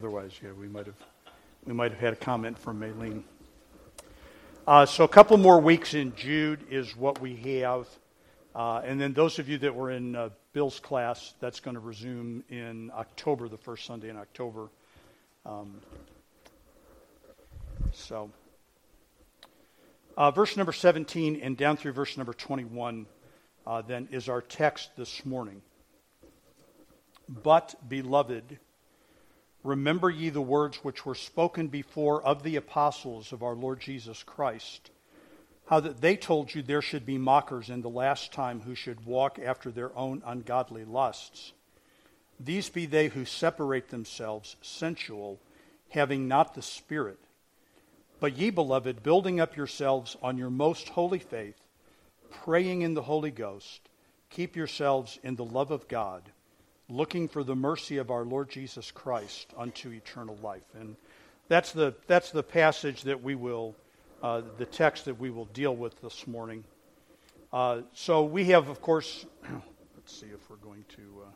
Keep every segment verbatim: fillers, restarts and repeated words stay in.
Otherwise, yeah, we might have we might have had a comment from Maylene. Uh, so a couple more weeks in Jude is what we have. Uh, and then those of you that were in uh, Bill's class, that's going to resume in October, the first Sunday in October. Um, so, uh, verse number seventeen and down through verse number twenty-one uh, then is our text this morning. But, beloved, remember ye the words which were spoken before of the apostles of our Lord Jesus Christ, how that they told you there should be mockers in the last time who should walk after their own ungodly lusts. These be they who separate themselves, sensual, having not the Spirit. But ye, beloved, building up yourselves on your most holy faith, praying in the Holy Ghost, keep yourselves in the love of God, looking for the mercy of our Lord Jesus Christ unto eternal life. And that's the that's the passage that we will, uh, the text that we will deal with this morning. Uh, so we have, of course, let's see if we're going to... Uh,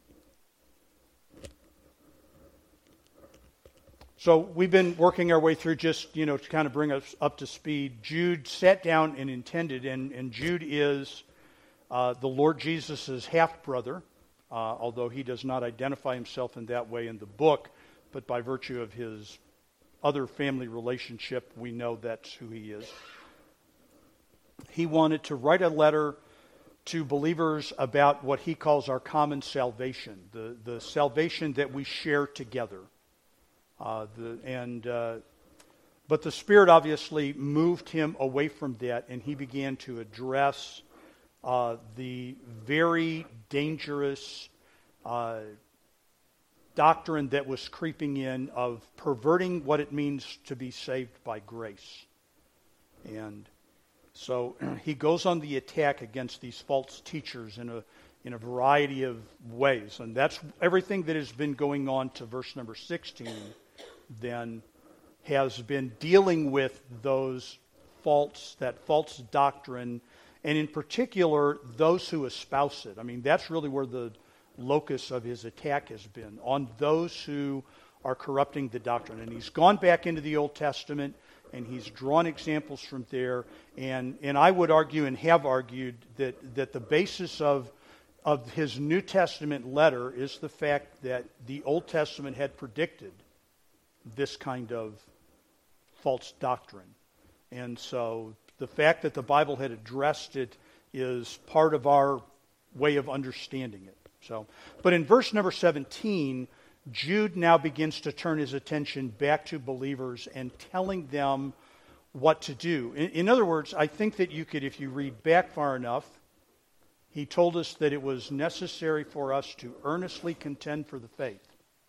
so we've been working our way through just, you know, to kind of bring us up to speed. Jude sat down and intended, and, and Jude is uh, the Lord Jesus' half-brother, Uh, although he does not identify himself in that way in the book, but by virtue of his other family relationship, we know that's who he is. He wanted to write a letter to believers about what he calls our common salvation, the, the salvation that we share together. Uh, the, and uh, but the Spirit obviously moved him away from that, and he began to address Uh, the very dangerous uh, doctrine that was creeping in of perverting what it means to be saved by grace. And so he goes on the attack against these false teachers in a in a variety of ways. And that's everything that has been going on to verse number sixteen then has been dealing with those false, that false doctrine, and in particular, those who espouse it. I mean, that's really where the locus of his attack has been, on those who are corrupting the doctrine. And he's gone back into the Old Testament, and he's drawn examples from there. And, and I would argue, and have argued, that, that the basis of, of his New Testament letter is the fact that the Old Testament had predicted this kind of false doctrine. And so the fact that the Bible had addressed it is part of our way of understanding it. So, but in verse number seventeen, Jude now begins to turn his attention back to believers and telling them what to do. In, in other words, I think that you could, if you read back far enough, he told us that it was necessary for us to earnestly contend for the faith.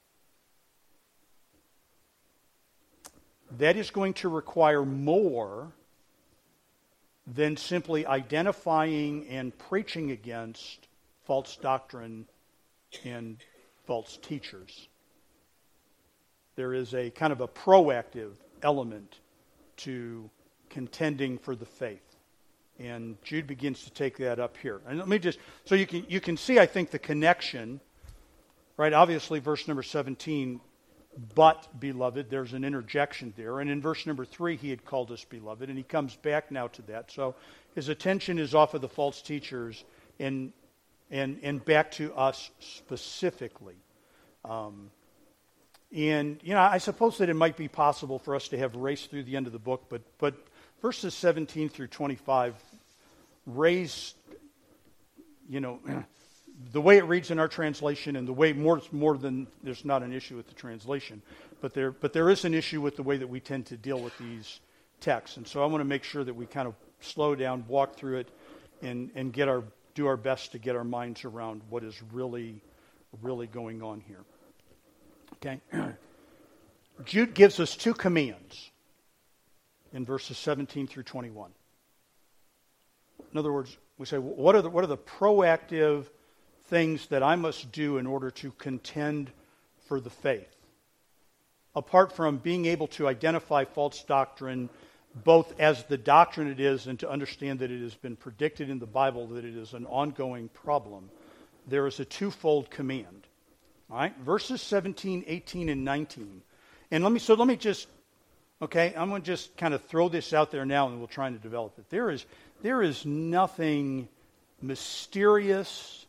That is going to require more than simply identifying and preaching against false doctrine and false teachers. There is a kind of a proactive element to contending for the faith. And Jude begins to take that up here. And let me just, so you can you can see, I think, the connection, right? Obviously, verse number seventeen, but, beloved, there's an interjection there. And in verse number three, he had called us beloved, and he comes back now to that. So his attention is off of the false teachers and and and back to us specifically. Um, and, you know, I suppose that it might be possible for us to have raced through the end of the book, but but verses seventeen through twenty-five raise, you know, the way it reads in our translation, and the way more more than there's not an issue with the translation, but there but there is an issue with the way that we tend to deal with these texts. And so I want to make sure that we kind of slow down, walk through it, and and get our do our best to get our minds around what is really really going on here. Okay, Jude gives us two commands in verses seventeen through twenty-one. In other words, we say, what are the what are the proactive things that I must do in order to contend for the faith? Apart from being able to identify false doctrine, both as the doctrine it is and to understand that it has been predicted in the Bible that it is an ongoing problem, there is a twofold command. All right, verses seventeen, eighteen, and nineteen. And let me, so let me just, okay, I'm going to just kind of throw this out there now and we'll try to develop it. There is, there is nothing mysterious,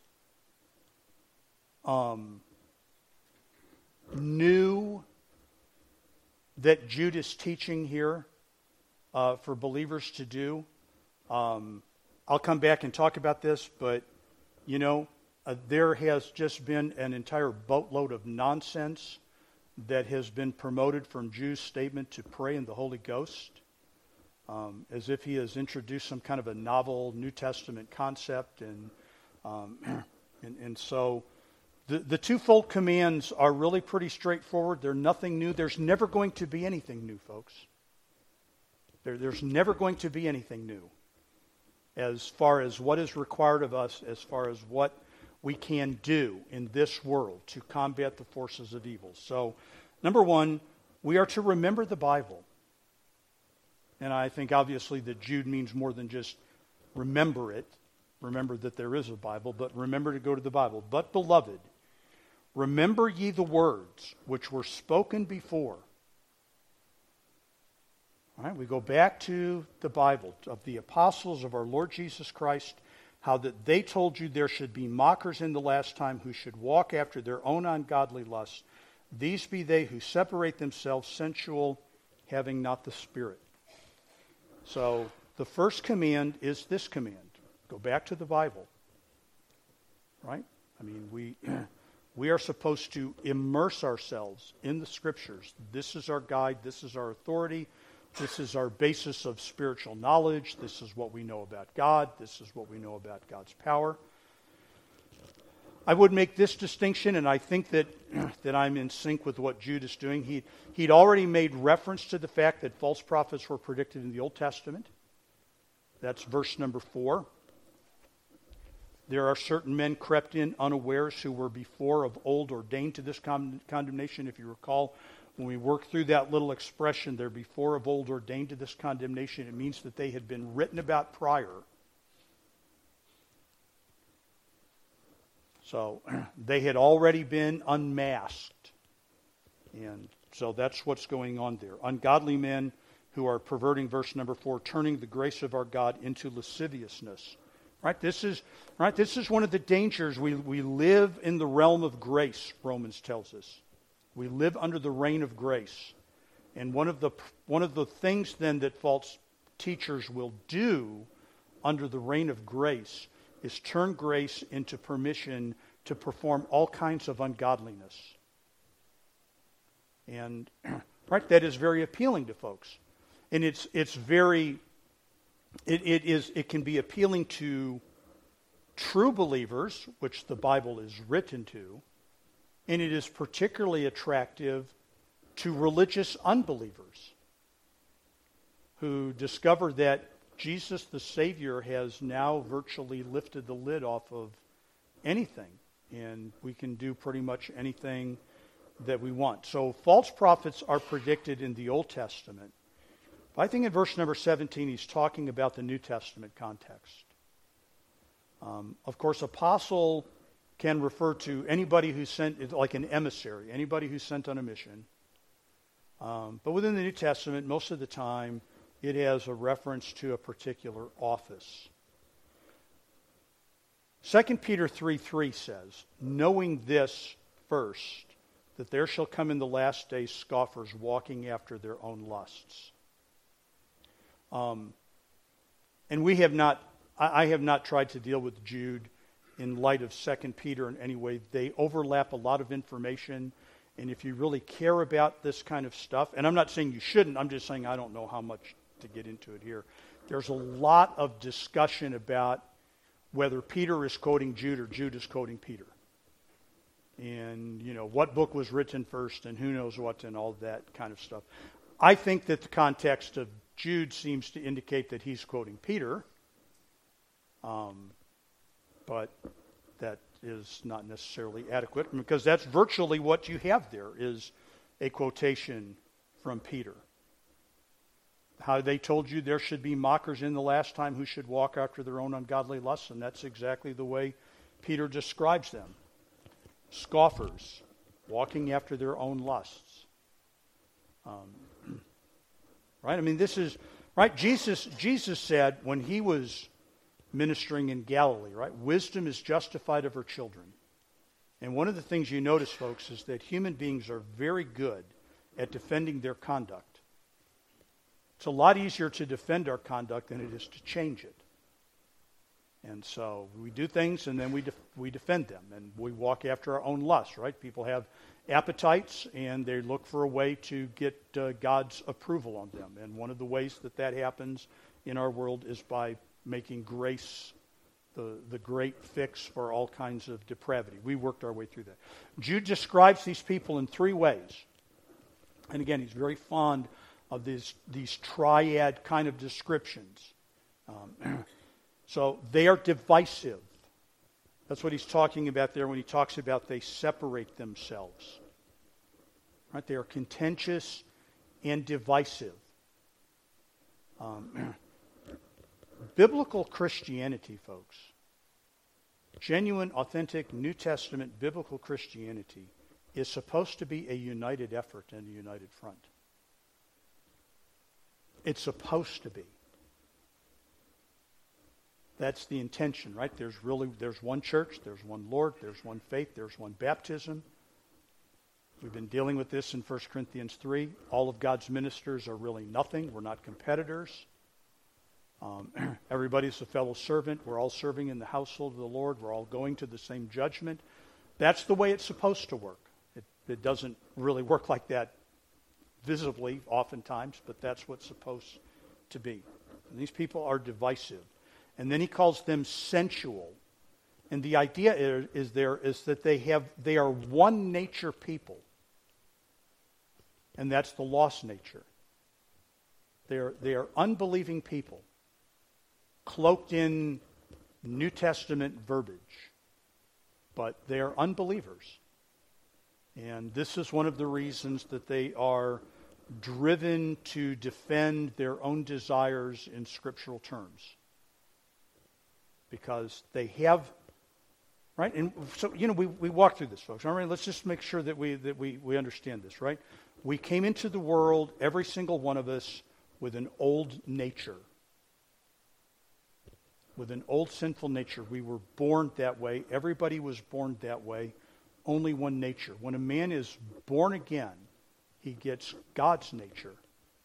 um, new that Jude is teaching here uh, for believers to do. Um, I'll come back and talk about this, but, you know, uh, there has just been an entire boatload of nonsense that has been promoted from Jude's statement to pray in the Holy Ghost, um, as if he has introduced some kind of a novel New Testament concept. And um, and, and so the, the twofold commands are really pretty straightforward. They're nothing new. There's never going to be anything new, folks. There, there's never going to be anything new as far as what is required of us, as far as what we can do in this world to combat the forces of evil. So, number one, we are to remember the Bible. And I think obviously that Jude means more than just remember it. Remember that there is a Bible, but remember to go to the Bible. But, beloved, remember ye the words which were spoken before. All right, we go back to the Bible, of the apostles of our Lord Jesus Christ, how that they told you there should be mockers in the last time who should walk after their own ungodly lusts. These be they who separate themselves sensual, having not the Spirit. So the first command is this command. Go back to the Bible. Right? I mean, we we are supposed to immerse ourselves in the Scriptures. This is our guide. This is our authority. This is our basis of spiritual knowledge. This is what we know about God. This is what we know about God's power. I would make this distinction, and I think that, that I'm in sync with what Jude is doing. He, he'd already made reference to the fact that false prophets were predicted in the Old Testament. That's verse number four. There are certain men crept in unawares who were before of old ordained to this con- condemnation. If you recall, when we work through that little expression there, before of old ordained to this condemnation, it means that they had been written about prior. So they had already been unmasked. And so that's what's going on there. Ungodly men who are perverting, verse number four, turning the grace of our God into lasciviousness. Right? This is right. This is one of the dangers. We we live in the realm of grace, Romans tells us. We live under the reign of grace. And one of the one of the things then that false teachers will do under the reign of grace is turn grace into permission to perform all kinds of ungodliness. And right, that is very appealing to folks. And it's it's very it, it is it can be appealing to true believers, which the Bible is written to. And it is particularly attractive to religious unbelievers who discover that Jesus the Savior has now virtually lifted the lid off of anything. And we can do pretty much anything that we want. So false prophets are predicted in the Old Testament. But I think in verse number seventeen, he's talking about the New Testament context. Um, of course, apostle can refer to anybody who's sent, like an emissary, anybody who's sent on a mission. Um, but within the New Testament, most of the time, it has a reference to a particular office. Second Peter three three says, knowing this first, that there shall come in the last days scoffers walking after their own lusts. Um, and we have not, I, I have not tried to deal with Jude in light of Second Peter in any way. They overlap a lot of information, and if you really care about this kind of stuff, and I'm not saying you shouldn't, I'm just saying I don't know how much to get into it here. There's a lot of discussion about whether Peter is quoting Jude or Jude is quoting Peter. And, you know, what book was written first and who knows what and all that kind of stuff. I think that the context of Jude seems to indicate that he's quoting Peter. Um, but that is not necessarily adequate because that's virtually what you have there is a quotation from Peter. How they told you there should be mockers in the last time who should walk after their own ungodly lusts, and that's exactly the way Peter describes them. Scoffers, walking after their own lusts. Um, right? I mean, this is, right? Jesus, Jesus said when he was ministering in Galilee, right? Wisdom is justified of her children. And one of the things you notice, folks, is that human beings are very good at defending their conduct. It's a lot easier to defend our conduct than it is to change it. And so we do things and then we def- we defend them and we walk after our own lusts, right? People have appetites and they look for a way to get uh, God's approval on them. And one of the ways that that happens in our world is by making grace the, the great fix for all kinds of depravity. We worked our way through that. Jude describes these people in three ways. And again, he's very fond of these, these triad kind of descriptions. Um, so they are divisive. That's what he's talking about there when he talks about they separate themselves. Right? They are contentious and divisive. Um, biblical Christianity, folks, genuine, authentic, New Testament biblical Christianity is supposed to be a united effort and a united front. It's supposed to be. That's the intention, right? There's really, there's one church, there's one Lord, there's one faith, there's one baptism. We've been dealing with this in First Corinthians three. All of God's ministers are really nothing. We're not competitors. Um, everybody's a fellow servant. We're all serving in the household of the Lord. We're all going to the same judgment. That's the way it's supposed to work. It, it doesn't really work like that visibly oftentimes, but that's what's supposed to be. And these people are divisive. And then he calls them sensual. And the idea is, is there is that they have they are one nature people. And that's the lost nature. They are, they are unbelieving people, cloaked in New Testament verbiage. But they are unbelievers. And this is one of the reasons that they are driven to defend their own desires in scriptural terms. Because they have, right? And so, you know, we, we walk through this, folks. All right, let's just make sure that we that we, we understand this, right? We came into the world, every single one of us, with an old nature. With an old sinful nature. We were born that way. Everybody was born that way. Only one nature. When a man is born again, he gets God's nature.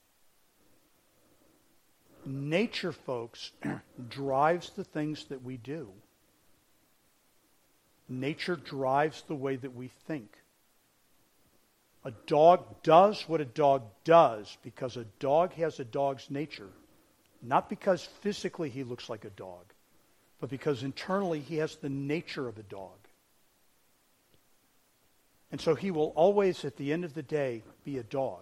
Nature, folks, drives the things that we do. Nature drives the way that we think. A dog does what a dog does because a dog has a dog's nature. Not because physically he looks like a dog, but because internally he has the nature of a dog. And so he will always, at the end of the day, be a dog.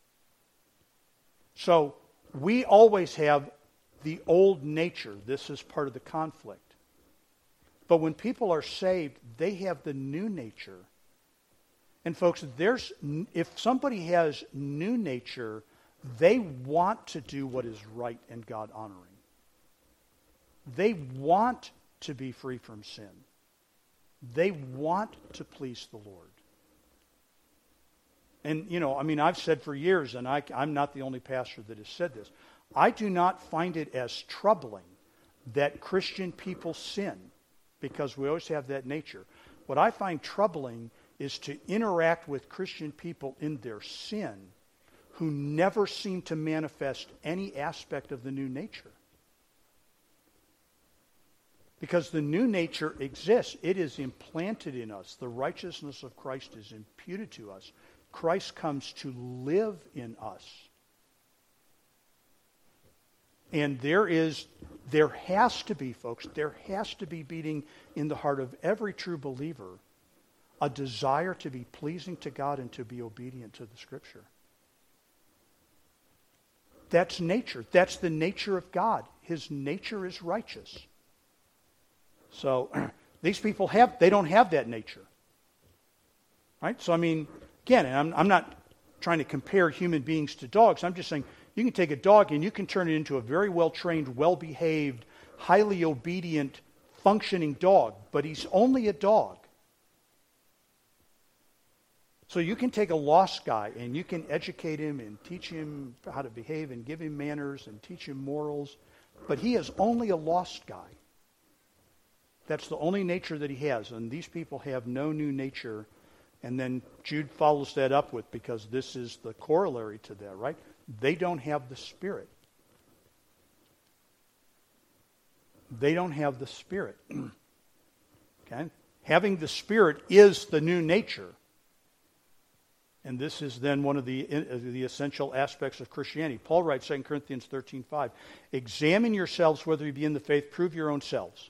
So we always have the old nature. This is part of the conflict. But when people are saved, they have the new nature. And folks, there's if somebody has new nature, they want to do what is right and God-honoring. They want to be free from sin. They want to please the Lord. And, you know, I mean, I've said for years, and I, I'm not the only pastor that has said this, I do not find it as troubling that Christian people sin, because we always have that nature. What I find troubling is to interact with Christian people in their sin who never seem to manifest any aspect of the new nature. Because the new nature exists. It is implanted in us. The righteousness of Christ is imputed to us. Christ comes to live in us. And there is, there has to be, folks, there has to be beating in the heart of every true believer a desire to be pleasing to God and to be obedient to the Scripture. That's nature. That's the nature of God. His nature is righteous. So these people have, they don't have that nature. Right? So I mean, again, and I'm, I'm not trying to compare human beings to dogs. I'm just saying you can take a dog and you can turn it into a very well-trained, well-behaved, highly obedient, functioning dog. But he's only a dog. So you can take a lost guy and you can educate him and teach him how to behave and give him manners and teach him morals, but he is only a lost guy. That's the only nature that he has, and these people have no new nature. And then Jude follows that up with, because this is the corollary to that, right? They don't have the Spirit. They don't have the Spirit. Okay? Having the Spirit is the new nature. And this is then one of the, the essential aspects of Christianity. Paul writes, Second Corinthians thirteen five, examine yourselves whether you be in the faith, prove your own selves.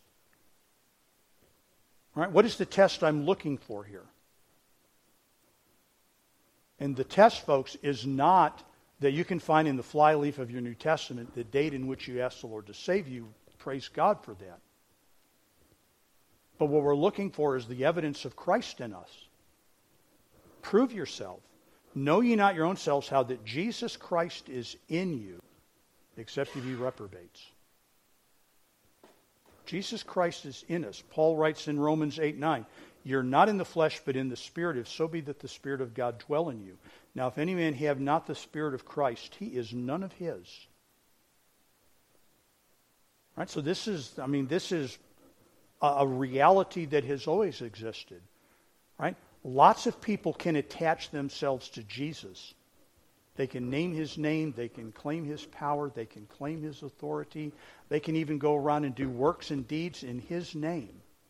All right? What is the test I'm looking for here? And the test, folks, is not that you can find in the flyleaf of your New Testament the date in which you asked the Lord to save you. Praise God for that. But what we're looking for is the evidence of Christ in us. Prove yourself. Know ye not your own selves how that Jesus Christ is in you, except ye be reprobates. Jesus Christ is in us. Paul writes in Romans eight nine, you're not in the flesh, but in the Spirit, if so be that the Spirit of God dwell in you. Now, if any man have not the Spirit of Christ, he is none of his. Right? So this is, I mean, this is a, a reality that has always existed. Right? Lots of people can attach themselves to Jesus. They can name his name, they can claim his power, they can claim his authority. They can even go around and do works and deeds in his name.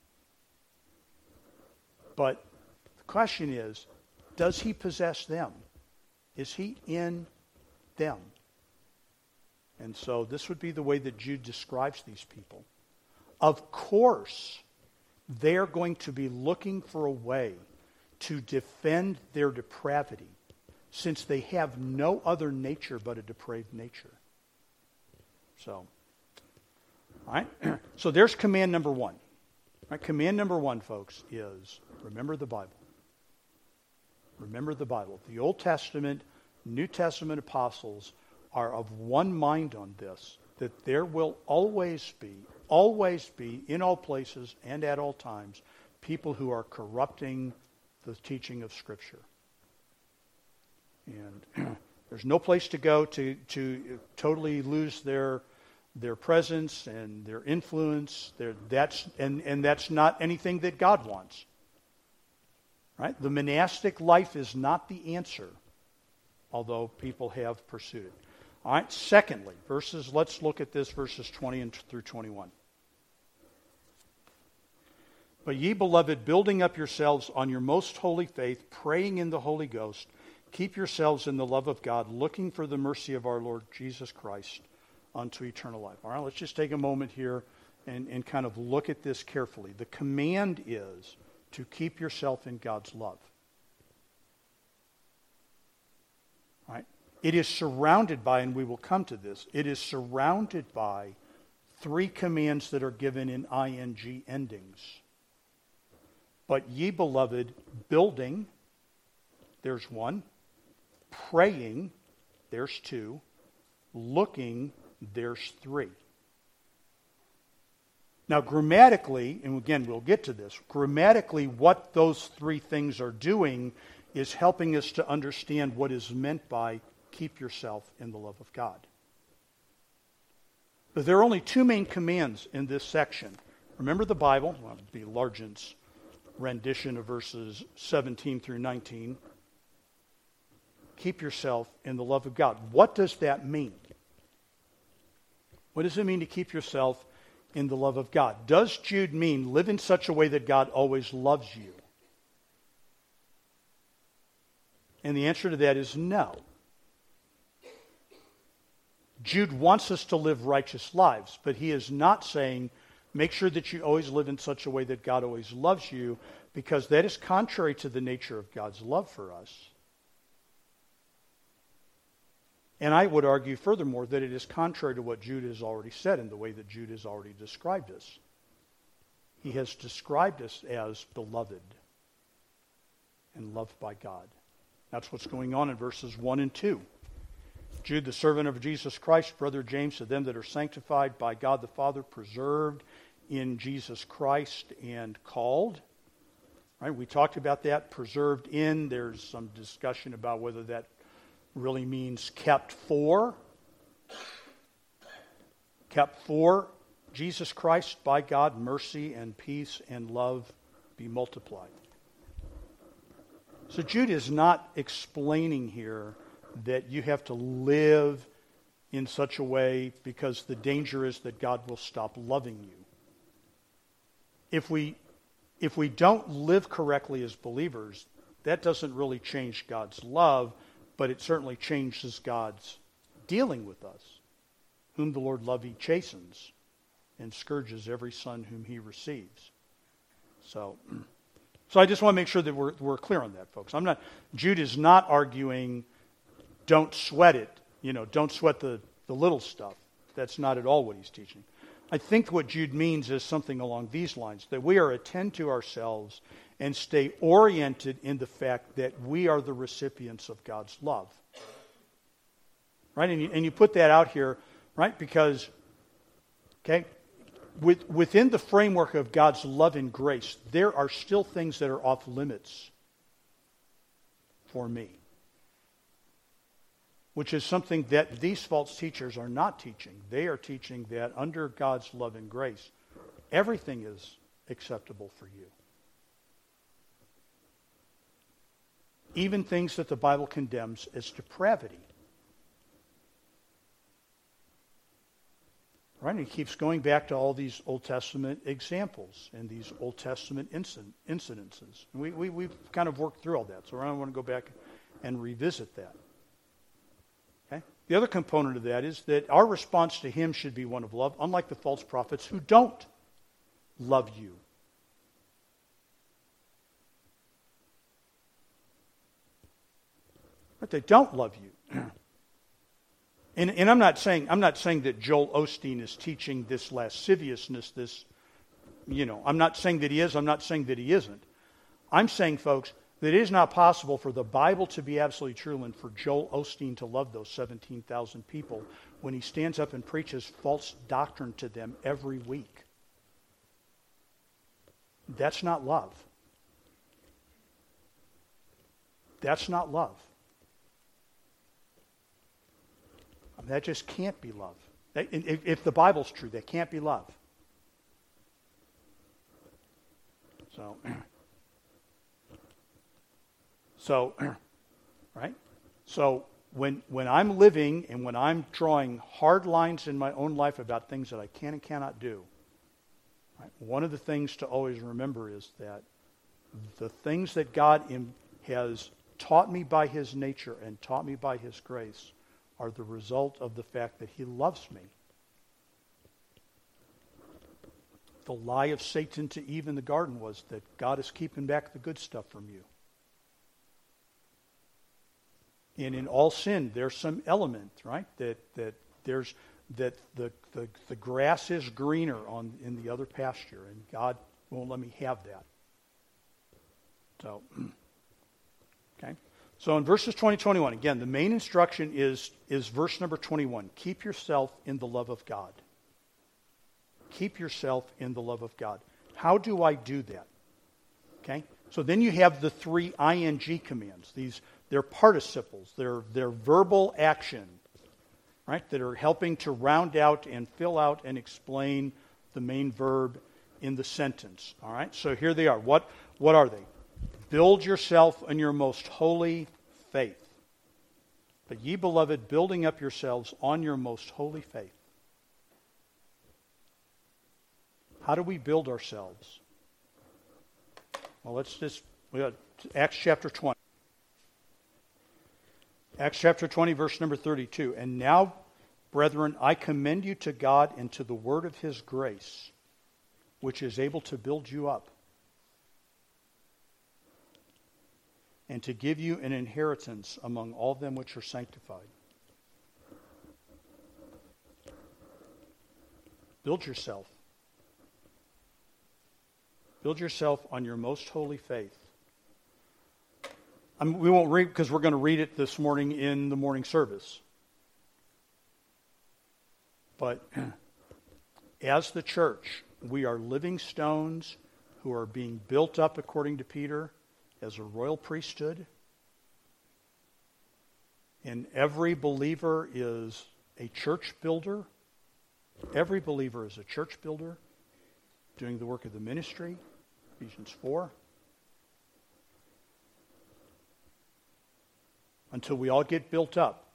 But the question is, does he possess them? Is he in them? And so this would be the way that Jude describes these people. Of course, they're going to be looking for a way to defend their depravity, since they have no other nature but a depraved nature. So, all right. So there's command number one. Right? Command number one, folks, is remember the Bible. Remember the Bible. The Old Testament, New Testament apostles are of one mind on this, that there will always be, always be, in all places and at all times, people who are corrupting the teaching of Scripture. And there's no place to go to, to totally lose their their presence and their influence. Their, that's and, and that's not anything that God wants. Right? The monastic life is not the answer, although people have pursued it. All right. Secondly, verses. Let's look at this, verses twenty and through twenty-one. But ye, beloved, building up yourselves on your most holy faith, praying in the Holy Ghost, keep yourselves in the love of God, looking for the mercy of our Lord Jesus Christ unto eternal life. All right, let's just take a moment here and, and kind of look at this carefully. The command is to keep yourself in God's love. All right? It is surrounded by, and we will come to this, it is surrounded by three commands that are given in ing endings. But ye, beloved, building, there's one. Praying, there's two. Looking, there's three. Now, grammatically, and again, we'll get to this, grammatically, what those three things are doing is helping us to understand what is meant by keep yourself in the love of God. But there are only two main commands in this section. Remember the Bible, well, it would be Largent's rendition of verses seventeen through nineteen. Keep yourself in the love of God. What does that mean? What does it mean to keep yourself in the love of God? Does Jude mean live in such a way that God always loves you? And the answer to that is no. Jude wants us to live righteous lives, but he is not saying make sure that you always live in such a way that God always loves you, because that is contrary to the nature of God's love for us. And I would argue furthermore that it is contrary to what Jude has already said in the way that Jude has already described us. He has described us as beloved and loved by God. That's what's going on in verses one and two. Jude, the servant of Jesus Christ, brother James, to them that are sanctified by God the Father, preserved in Jesus Christ, and called. Right? We talked about that, preserved in. There's some discussion about whether that really means kept for. Kept for Jesus Christ, by God, mercy and peace and love be multiplied. So Jude is not explaining here that you have to live in such a way because the danger is that God will stop loving you. If we if we don't live correctly as believers, that doesn't really change God's love, but it certainly changes God's dealing with us. Whom the Lord loves, he chastens and scourges every son whom he receives. So, so I just want to make sure that we're, we're clear on that, folks. I'm not, Jude is not arguing, don't sweat it, you know, don't sweat the, the little stuff. That's not at all what he's teaching. I think what Jude means is something along these lines, that we are attend to ourselves and stay oriented in the fact that we are the recipients of God's love. Right? And you, and you put that out here, right? Because, okay, with, within the framework of God's love and grace, there are still things that are off limits for me. Which is something that these false teachers are not teaching. They are teaching that under God's love and grace, everything is acceptable for you. Even things that the Bible condemns as depravity. Right? And he keeps going back to all these Old Testament examples and these Old Testament incident, incidences. And we, we, we've kind of worked through all that, so I don't want to go back and revisit that. Okay? The other component of that is that our response to him should be one of love, unlike the false prophets who don't love you. But they don't love you. And, and I'm not saying I'm not saying that Joel Osteen is teaching this lasciviousness, this, you know, I'm not saying that he is, I'm not saying that he isn't. I'm saying, folks, that it is not possible for the Bible to be absolutely true and for Joel Osteen to love those seventeen thousand people when he stands up and preaches false doctrine to them every week. That's not love. That's not love. That just can't be love. If, if the Bible's true, that can't be love. So, so, right? So when when I'm living and when I'm drawing hard lines in my own life about things that I can and cannot do, right, one of the things to always remember is that the things that God in, has taught me by his nature and taught me by his grace are the result of the fact that he loves me. The lie of Satan to Eve in the garden was that God is keeping back the good stuff from you. And in all sin, there's some element, right? That that there's that the the, the grass is greener on in the other pasture, and God won't let me have that. So, okay. So in verses twenty, twenty-one, again, the main instruction is, is verse number twenty-one. Keep yourself in the love of God. Keep yourself in the love of God. How do I do that? Okay? So then you have the three ing commands. These, they're participles. They're, they're verbal action, right, that are helping to round out and fill out and explain the main verb in the sentence. All right? So here they are. What, what are they? Build yourself on your most holy faith. But ye, beloved, building up yourselves on your most holy faith. How do we build ourselves? Well, let's just, we got Acts chapter twenty. Acts chapter twenty, verse number thirty-two. And now, brethren, I commend you to God and to the word of his grace, which is able to build you up, and to give you an inheritance among all them which are sanctified. Build yourself. Build yourself on your most holy faith. I mean, we won't read because we're going to read it this morning in the morning service. But as the church, we are living stones who are being built up, according to Peter, as a royal priesthood. And every believer is a church builder. Every believer is a church builder, doing the work of the ministry, Ephesians four. Until we all get built up.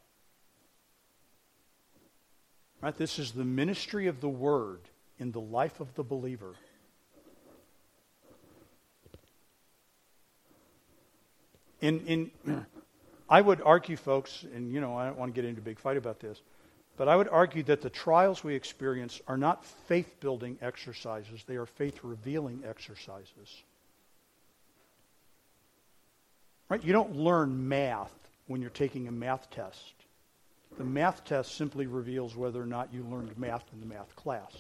Right? This is the ministry of the Word in the life of the believer. In, in, I would argue, folks, and you know, I don't want to get into a big fight about this, but I would argue that the trials we experience are not faith-building exercises. They are faith-revealing exercises. Right? You don't learn math when you're taking a math test. The math test simply reveals whether or not you learned math in the math class.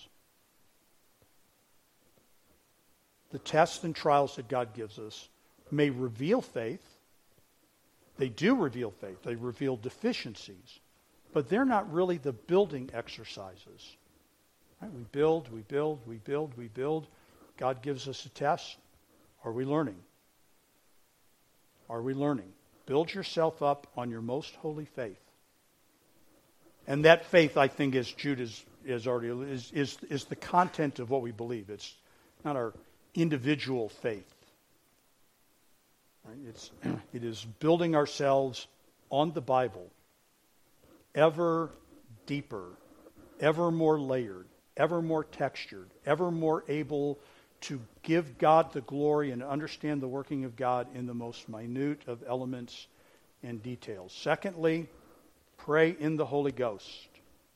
The tests and trials that God gives us may reveal faith. They do reveal faith. They reveal deficiencies. But they're not really the building exercises. Right? We build, we build, we build, we build. God gives us a test. Are we learning? Are we learning? Build yourself up on your most holy faith. And that faith, I think, as Jude is, is already, is, is, is the content of what we believe. It's not our individual faith. Right? It's, it is building ourselves on the Bible, ever deeper, ever more layered, ever more textured, ever more able to give God the glory and understand the working of God in the most minute of elements and details. Secondly, pray in the Holy Ghost.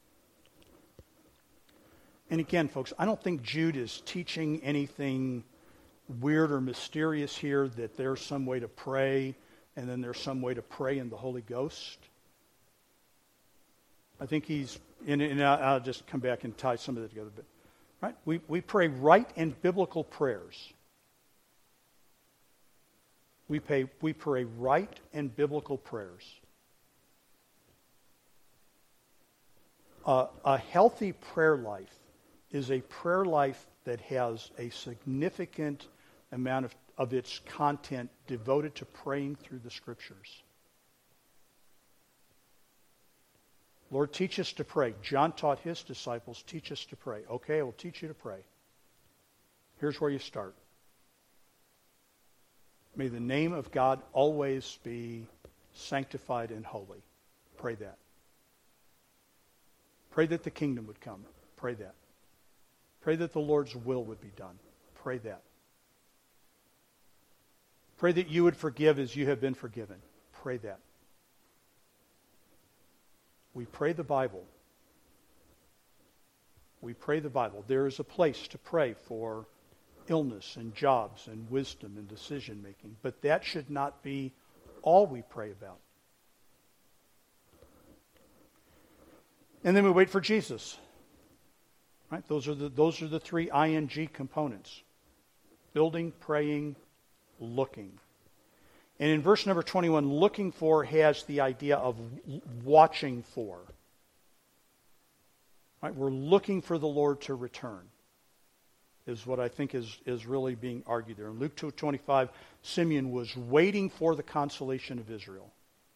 And again, folks, I don't think Jude is teaching anything weird or mysterious here, that there's some way to pray and then there's some way to pray in the Holy Ghost. I think he's, and, and I'll just come back and tie some of that together a bit. Right? We, we pray right and biblical prayers. We pray, we pray right and biblical prayers. Uh, a healthy prayer life is a prayer life that has a significant amount of, of its content devoted to praying through the Scriptures. Lord, teach us to pray. John taught his disciples, teach us to pray. Okay, I will teach you to pray. Here's where you start. May the name of God always be sanctified and holy. Pray that. Pray that the kingdom would come. Pray that. Pray that the Lord's will would be done. Pray that. Pray that you would forgive as you have been forgiven. Pray that. We pray the Bible. We pray the Bible. There is a place to pray for illness and jobs and wisdom and decision making, but that should not be all we pray about. And then we wait for Jesus. Right? Those are the those are the three I N G components. Building, praying, looking. And in verse number twenty-one, looking for has the idea of watching for. Right? We're looking for the Lord to return, is what I think is, is really being argued there. In Luke two twenty-five, Simeon was waiting for the consolation of Israel.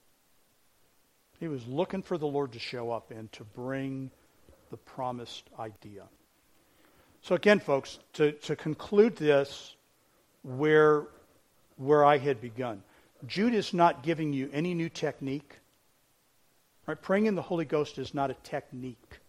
He was looking for the Lord to show up and to bring the promised idea. So again, folks, to, to conclude this where, where I had begun, Jude is not giving you any new technique. Right? Praying in the Holy Ghost is not a technique.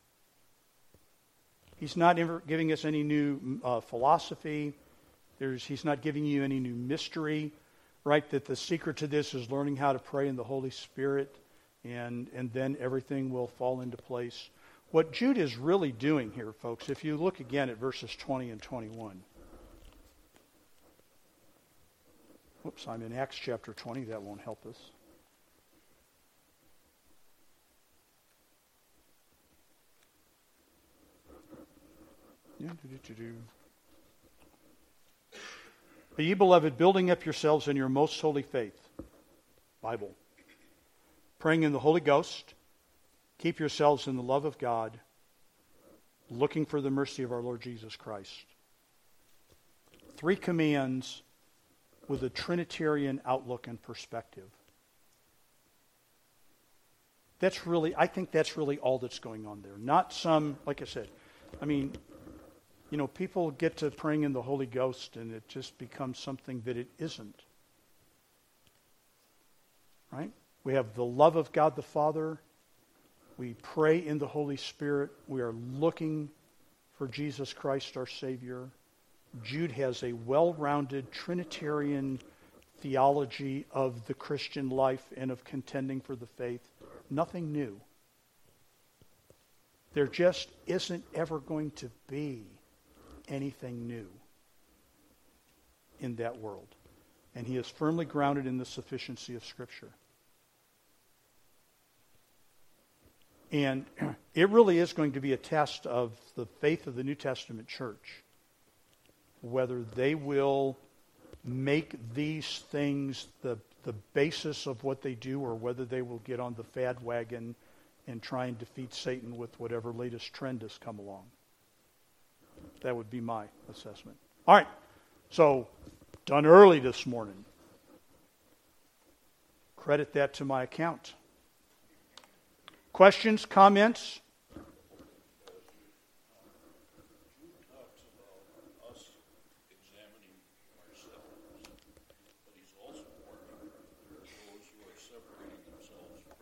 He's not giving us any new uh, philosophy. There's, he's not giving you any new mystery, right? That the secret to this is learning how to pray in the Holy Spirit, and, and then everything will fall into place. What Jude is really doing here, folks, if you look again at verses twenty and twenty-one. Whoops, I'm in Acts chapter twenty. That won't help us. Yeah, do-do-do-do. But ye, beloved, building up yourselves in your most holy faith, Bible, praying in the Holy Ghost, keep yourselves in the love of God, looking for the mercy of our Lord Jesus Christ. three commands with a Trinitarian outlook and perspective. That's really, I think that's really all that's going on there. Not some, like I said, I mean, you know, people get to praying in the Holy Ghost and it just becomes something that it isn't. Right? We have the love of God the Father. We pray in the Holy Spirit. We are looking for Jesus Christ, our Savior. Jude has a well-rounded Trinitarian theology of the Christian life and of contending for the faith. Nothing new. There just isn't ever going to be anything new in that world. And he is firmly grounded in the sufficiency of Scripture. And it really is going to be a test of the faith of the New Testament church, whether they will make these things the, the basis of what they do, or whether they will get on the fad wagon and try and defeat Satan with whatever latest trend has come along. That would be my assessment. All right, so done early this morning. Credit that to my account. Questions, comments?